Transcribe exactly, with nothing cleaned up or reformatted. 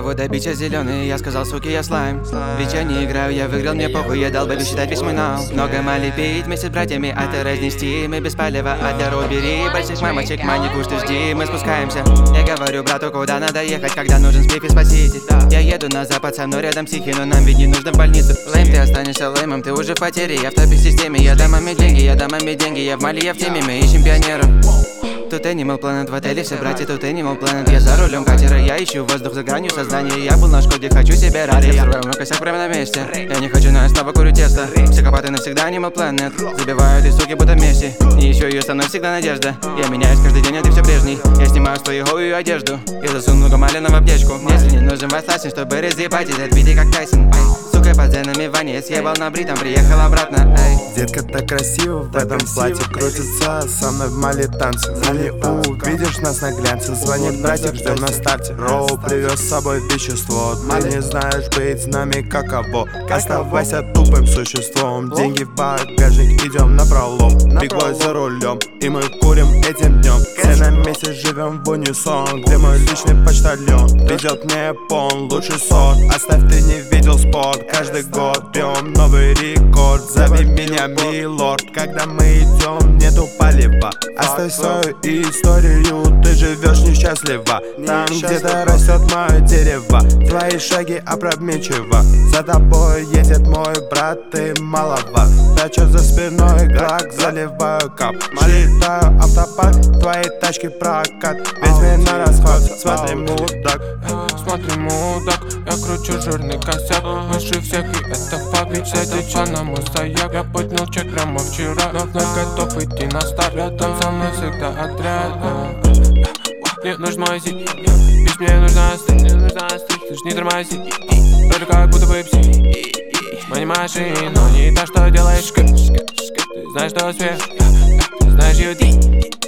зовут добича зеленый, я сказал, суки, я слайм. Ведь я не играю, я выиграл, мне похуй, я дал бы считать весь мой нал. Много мали пить вместе с братьями, а ты разнести мы без палева. А для убери больших мамочек, манику, что жди, мы спускаемся. Я говорю брату, куда надо ехать, когда нужен сплив и спаситель. Я еду на запад, со мной рядом психи, но нам ведь не нужно в больницу. Лэйм, ты останешься лэймом, ты уже в потере, я в топе системе. Я дам маме деньги, я дам маме деньги, я в Мали, я в теме, мы ищем пионеров. Тут Animal Planet в отеле, все братья, тут Animal Planet. Я за рулем катера, я ищу воздух за гранью сознания. Я был на Шкоде, хочу себе ради. Я взрываю мой косяк прямо на месте. Я не хочу, но я снова курю тесто. Психопаты навсегда Animal Planet. Забивают и суки, будто Месси. И еще ее со мной всегда надежда. Я меняюсь каждый день, а ты все прежний. Я снимаю свою голую одежду и засуну много малина в аптечку. Если не нужен васласин, чтобы разъебать и отбить как Тайсон. Сука под зенами в ванне, съебал на бритом, приехал обратно. Эй. Детка так красиво в этом платье крутится, со мной в Мали танцы. Увидишь нас на глянце, звонит братик, ждем на старте. Роу привез с собой вещество, ты не знаешь быть с нами каково. Оставайся тупым существом, деньги в багажник, идем на пролом. Бигбой за рулем, и мы курим этим днем. Все на месте живем в унисон, где мой личный почтальон ведет мне пон, лучший сорт. Оставь, ты не видел спорт, каждый год бьем новый рекорд. Зови меня милорд, когда мы идем, нету палева. Оставь свою историю, ты живешь несчастливо. Там где-то растет мое дерево, твои шаги опрометчиво. За тобой едет мой брат, ты малова. Прячу за спиной глак, заливаю кап. Считаю автопарк, твои тачки прокат. Весь мир на расход, смотри, мудак. Смотри, мудак, я кручу жирный косяк. Выше всех, и это факт. Ведь вся теча на мой стояк. Я поднял чек прямо вчера, но вновь готов идти на старт. Рядом со мной всегда отряд. Мне нужен мой зик, ведь мне нужна стыд, мне нужна стыд. Ты ж не тормози, вроде как будто бы пси. Мы не машина, но не то, что делаешь. Ты знаешь, что успех, ты знаешь, юди.